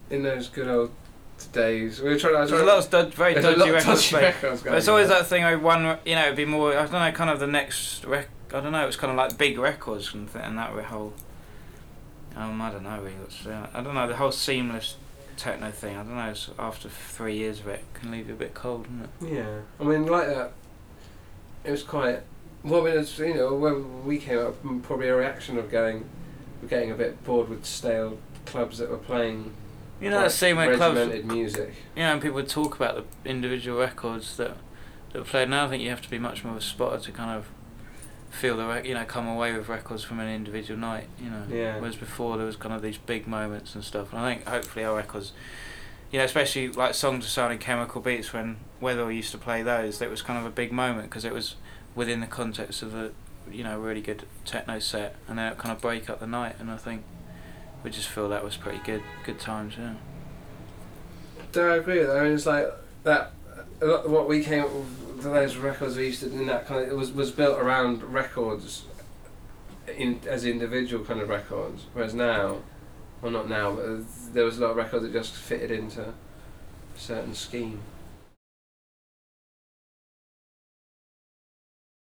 in those good old days, we were trying. There's a lot of very dodgy records. Records but it's always that thing. It'd be more. I don't know, kind of the next I don't know. It's kind of like big records and that whole. I don't know really. I don't know, the whole seamless techno thing. I don't know. After 3 years of it, can leave you a bit cold, doesn't it? Yeah, I mean, like that. It was quite. Well, I mean, it's, when we came up, probably a reaction of getting a bit bored with stale clubs that were playing. That scene where regimented music. And people would talk about the individual records that were played. Now I think you have to be much more of a spotter to kind of feel come away with records from an individual night. Yeah. Whereas before there was kind of these big moments and stuff. And I think hopefully our records, especially like Songs of Sound and Chemical Beats, when Weatherall used to play those, that was kind of a big moment because it was within the context of a really good techno set, and then it kind of break up the night. And I think we just feel that was pretty good times. Yeah. Do I agree with that? I mean, it's like that. A lot of what we came up with, those records we used to do in that kind of, it was built around records as individual kind of records, whereas now, well, not now, but there was a lot of records that just fitted into a certain scheme.